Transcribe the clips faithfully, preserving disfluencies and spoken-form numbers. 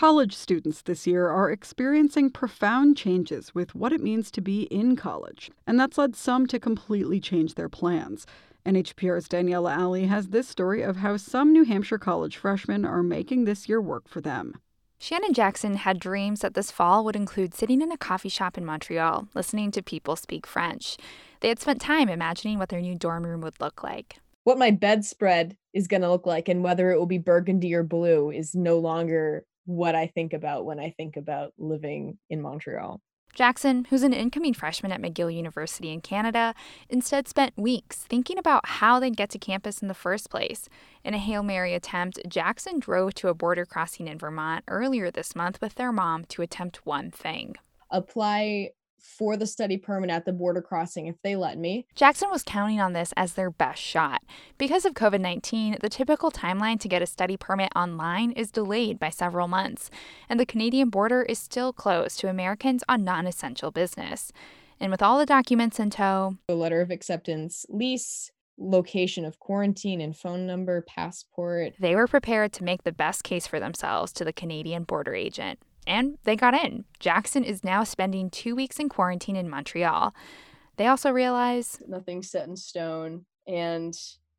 College students this year are experiencing profound changes with what it means to be in college, and that's led some to completely change their plans. N H P R's Daniela Ali has this story of how some New Hampshire college freshmen are making this year work for them. Shannon Jackson had dreams that this fall would include sitting in a coffee shop in Montreal, listening to people speak French. They had spent time imagining what their new dorm room would look like. What my bedspread is going to look like and whether it will be burgundy or blue is no longer what I think about when I think about living in Montreal. Jackson, who's an incoming freshman at McGill University in Canada, instead spent weeks thinking about how they'd get to campus in the first place. In a Hail Mary attempt, Jackson drove to a border crossing in Vermont earlier this month with their mom to attempt one thing. Apply for the study permit at the border crossing if they let me. Jackson was counting on this as their best shot. Because of covid nineteen, the typical timeline to get a study permit online is delayed by several months, and the Canadian border is still closed to Americans on non-essential business. And with all the documents in tow, the letter of acceptance, lease, location of quarantine and phone number, passport, they were prepared to make the best case for themselves to the Canadian border agent. And they got in. Jackson is now spending two weeks in quarantine in Montreal. They also realize nothing's set in stone, and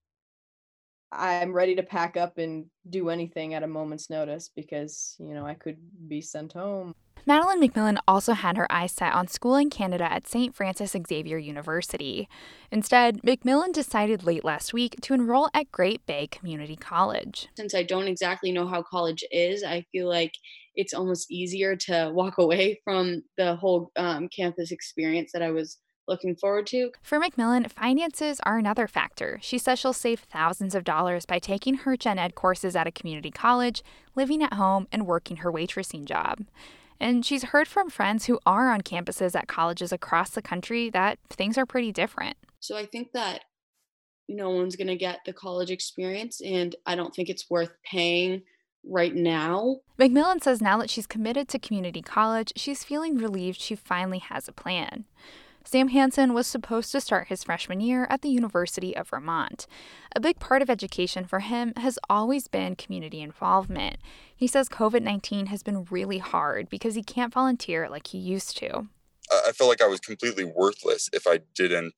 I'm ready to pack up and do anything at a moment's notice because, you know, I could be sent home. Madeline McMillan also had her eyes set on school in Canada at Saint Francis Xavier University. Instead, McMillan decided late last week to enroll at Great Bay Community College. Since I don't exactly know how college is, I feel like it's almost easier to walk away from the whole um, campus experience that I was looking forward to. For McMillan, finances are another factor. She says she'll save thousands of dollars by taking her gen ed courses at a community college, living at home, and working her waitressing job. And she's heard from friends who are on campuses at colleges across the country that things are pretty different. So I think that no one's going to get the college experience, and I don't think it's worth paying right now. McMillan says now that she's committed to community college, she's feeling relieved she finally has a plan. Sam Hansen was supposed to start his freshman year at the University of Vermont. A big part of education for him has always been community involvement. He says covid nineteen has been really hard because he can't volunteer like he used to. I felt like I was completely worthless if I didn't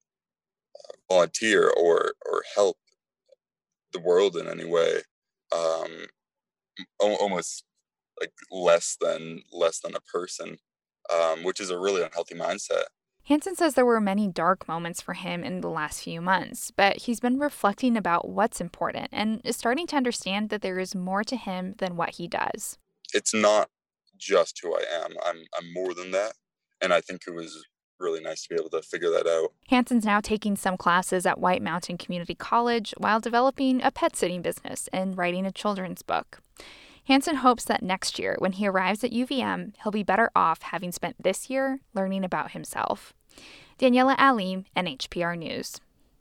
volunteer or, or help the world in any way. Um, almost like less than less than a person, um, which is a really unhealthy mindset. Hansen says there were many dark moments for him in the last few months, but he's been reflecting about what's important and is starting to understand that there is more to him than what he does. It's not just who I am. I'm I'm more than that, and I think it was really nice to be able to figure that out. Hansen's now taking some classes at White Mountain Community College while developing a pet sitting business and writing a children's book. Hansen hopes that next year, when he arrives at U V M, he'll be better off having spent this year learning about himself. Daniela Ali, N H P R News.